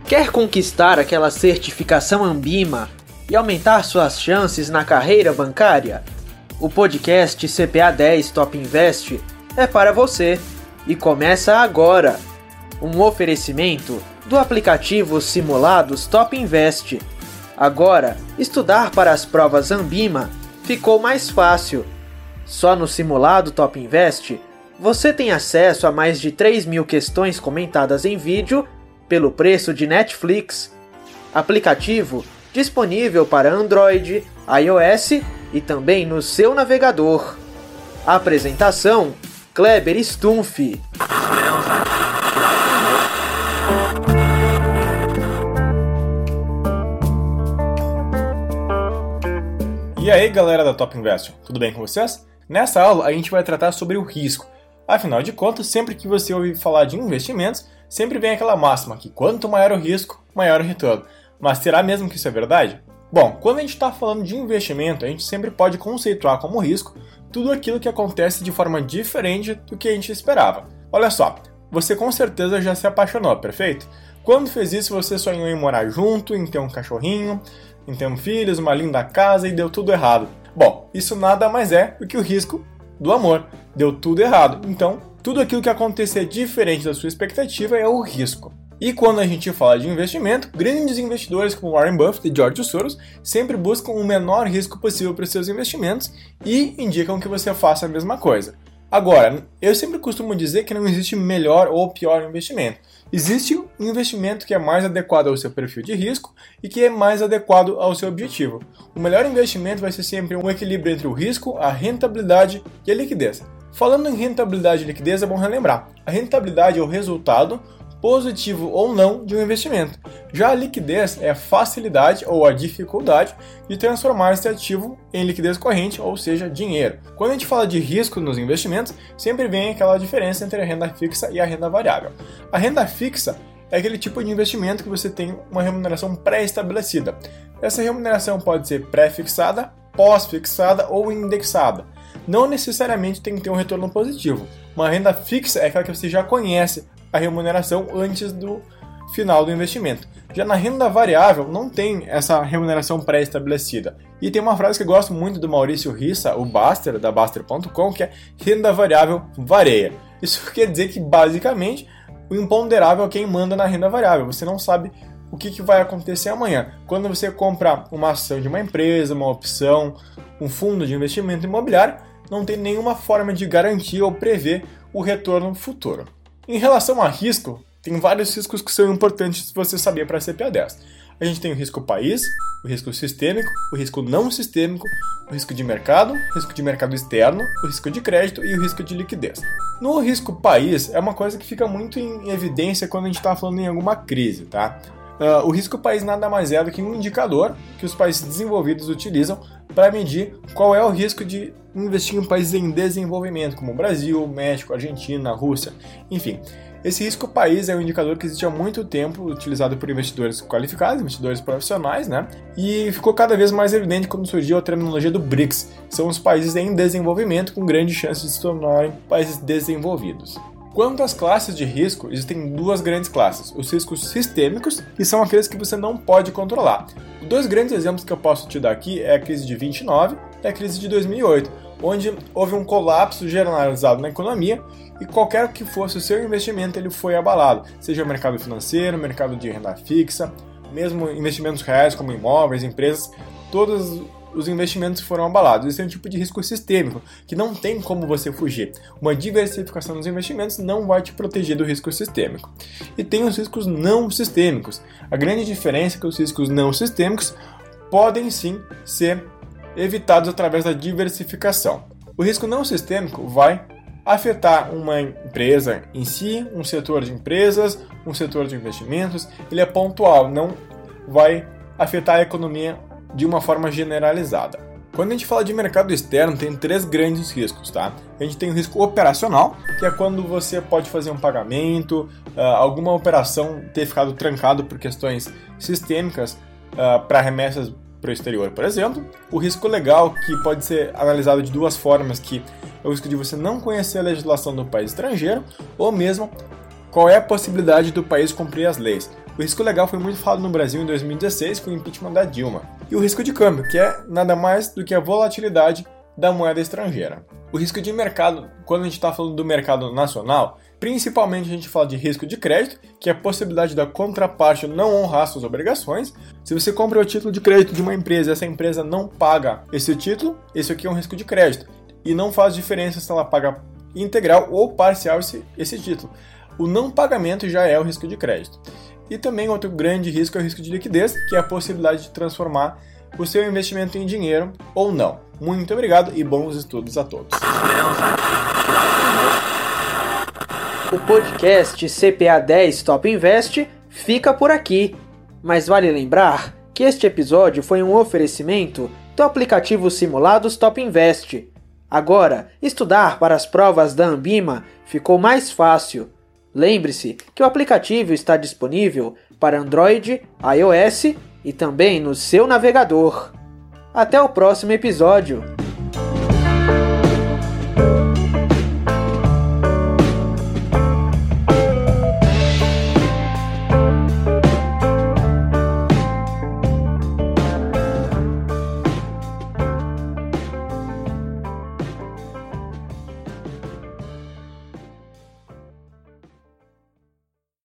Quer conquistar aquela certificação Anbima e aumentar suas chances na carreira bancária? O podcast CPA 10 Top Invest é para você e começa agora. Um oferecimento do aplicativo Simulados Top Invest. Agora, estudar para as provas Anbima ficou mais fácil. Só no Simulado Top Invest, você tem acesso a mais de 3.000 questões comentadas em vídeo pelo preço de Netflix. Aplicativo disponível para Android, iOS e também no seu navegador. Apresentação: Kleber Stumpf. E aí, galera da Top Invest, tudo bem com vocês? Nessa aula a gente vai tratar sobre o risco. Afinal de contas, sempre que você ouve falar de investimentos, sempre vem aquela máxima que quanto maior o risco, maior o retorno. Mas será mesmo que isso é verdade? Bom, quando a gente está falando de investimento, a gente sempre pode conceituar como risco tudo aquilo que acontece de forma diferente do que a gente esperava. Olha só, você com certeza já se apaixonou, perfeito? Quando fez isso, você sonhou em morar junto, em ter um cachorrinho, em ter filhos, uma linda casa e deu tudo errado. Bom, isso nada mais é do que o risco do amor. Deu tudo errado. Então, tudo aquilo que acontecer diferente da sua expectativa é o risco. E quando a gente fala de investimento, grandes investidores como Warren Buffett e George Soros sempre buscam o menor risco possível para os seus investimentos e indicam que você faça a mesma coisa. Agora, eu sempre costumo dizer que não existe melhor ou pior investimento. Existe um investimento que é mais adequado ao seu perfil de risco e que é mais adequado ao seu objetivo. O melhor investimento vai ser sempre um equilíbrio entre o risco, a rentabilidade e a liquidez. Falando em rentabilidade e liquidez, é bom relembrar. A rentabilidade é o resultado, positivo ou não, de um investimento. Já a liquidez é a facilidade ou a dificuldade de transformar esse ativo em liquidez corrente, ou seja, dinheiro. Quando a gente fala de risco nos investimentos, sempre vem aquela diferença entre a renda fixa e a renda variável. A renda fixa é aquele tipo de investimento que você tem uma remuneração pré-estabelecida. Essa remuneração pode ser pré-fixada, pós-fixada ou indexada. Não necessariamente tem que ter um retorno positivo. Uma renda fixa é aquela que você já conhece a remuneração antes do final do investimento. Já na renda variável não tem essa remuneração pré-estabelecida. E tem uma frase que eu gosto muito do Maurício Rissa, o Baster, da Baster.com, que é renda variável varia. Isso quer dizer que basicamente o imponderável é quem manda na renda variável. Você não sabe o que vai acontecer amanhã. Quando você compra uma ação de uma empresa, uma opção, um fundo de investimento imobiliário, não tem nenhuma forma de garantir ou prever o retorno futuro. Em relação a risco, tem vários riscos que são importantes você saber para a CPA 10. A gente tem o risco país, o risco sistêmico, o risco não sistêmico, o risco de mercado externo, o risco de crédito e o risco de liquidez. No risco país, é uma coisa que fica muito em evidência quando a gente está falando em alguma crise, tá? O risco país nada mais é do que um indicador que os países desenvolvidos utilizam para medir qual é o risco de investir em países em desenvolvimento, como Brasil, México, Argentina, Rússia, enfim. Esse risco país é um indicador que existe há muito tempo, utilizado por investidores qualificados, investidores profissionais, né? E ficou cada vez mais evidente quando surgiu a terminologia do BRICS. São os países em desenvolvimento com grandes chances de se tornarem países desenvolvidos. Quanto às classes de risco, existem duas grandes classes. Os riscos sistêmicos, que são aqueles que você não pode controlar. Dois grandes exemplos que eu posso te dar aqui é a crise de 29 e a crise de 2008, onde houve um colapso generalizado na economia e qualquer que fosse o seu investimento, ele foi abalado. Seja o mercado financeiro, mercado de renda fixa, mesmo investimentos reais como imóveis, empresas, todos os investimentos foram abalados. Esse é um tipo de risco sistêmico, que não tem como você fugir. Uma diversificação dos investimentos não vai te proteger do risco sistêmico. E tem os riscos não sistêmicos. A grande diferença é que os riscos não sistêmicos podem sim ser evitados através da diversificação. O risco não sistêmico vai afetar uma empresa em si, um setor de empresas, um setor de investimentos. Ele é pontual, não vai afetar a economia de uma forma generalizada. Quando a gente fala de mercado externo, tem três grandes riscos, tá? A gente tem o risco operacional, que é quando você pode fazer um pagamento, alguma operação ter ficado trancado por questões sistêmicas para remessas para o exterior, por exemplo. O risco legal, que pode ser analisado de duas formas, que é o risco de você não conhecer a legislação do país estrangeiro, ou mesmo qual é a possibilidade do país cumprir as leis. O risco legal foi muito falado no Brasil em 2016 com o impeachment da Dilma. E o risco de câmbio, que é nada mais do que a volatilidade da moeda estrangeira. O risco de mercado, quando a gente está falando do mercado nacional, principalmente a gente fala de risco de crédito, que é a possibilidade da contraparte não honrar suas obrigações. Se você compra o título de crédito de uma empresa e essa empresa não paga esse título, esse aqui é um risco de crédito. E não faz diferença se ela paga integral ou parcial esse título. O não pagamento já é o risco de crédito. E também outro grande risco é o risco de liquidez, que é a possibilidade de transformar o seu investimento em dinheiro ou não. Muito obrigado e bons estudos a todos. O podcast CPA 10 Top Invest fica por aqui, mas vale lembrar que este episódio foi um oferecimento do aplicativo Simulados Top Invest. Agora, estudar para as provas da Anbima ficou mais fácil. Lembre-se que o aplicativo está disponível para Android, iOS e também no seu navegador. Até o próximo episódio!